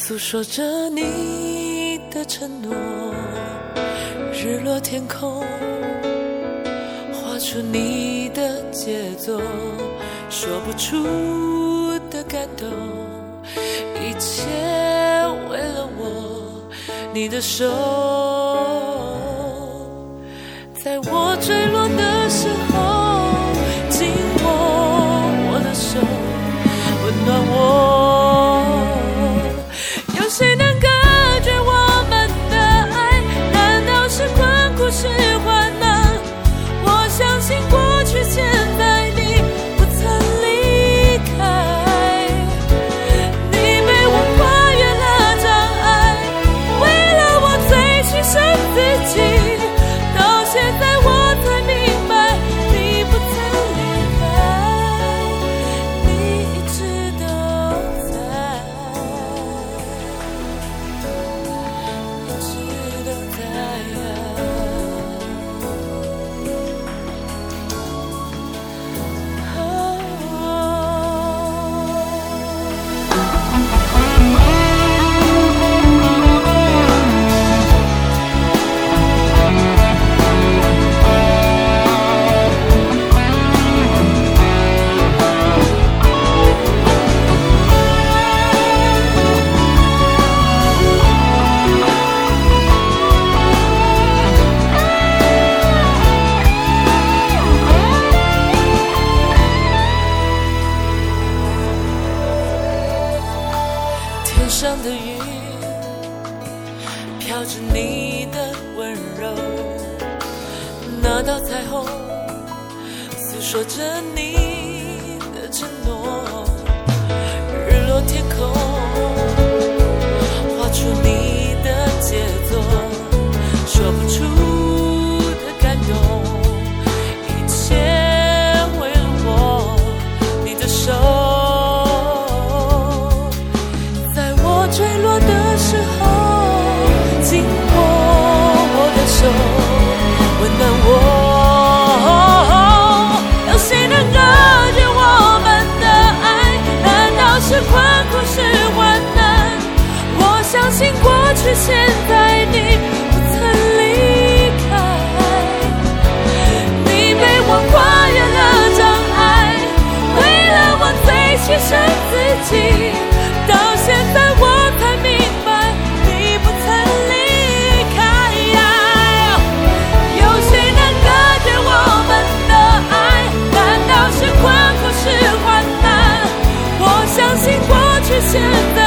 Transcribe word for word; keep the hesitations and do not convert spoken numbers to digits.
诉说着你的承诺，日落天空，画出你的节奏，说不出的感动，一切为了我，你的手，在我坠落的时候，紧握我的手，温暖我。有谁能隔绝我们的爱？难道是困苦是患难？我相信过去现在你不曾离开，你陪我跨越了障碍，为了我最牺牲自己，到现在我才明白你不曾离开，你一直都在，一直都在啊。天上的云飘着你的温柔，那道彩虹诉说着你的承诺，日落天空画出你的节奏，说不出的感动，一切为了我，你的手，坠落的时候，紧握我的手，温暖我。有谁能隔绝我们的爱？难道是困苦是患难？我相信过去现在你不曾离开，你陪我跨越了障碍，为了我最牺牲自己，到现在我才明白你不曾离开。有谁能隔绝我们的爱？难道是困苦是患难？我相信过去现在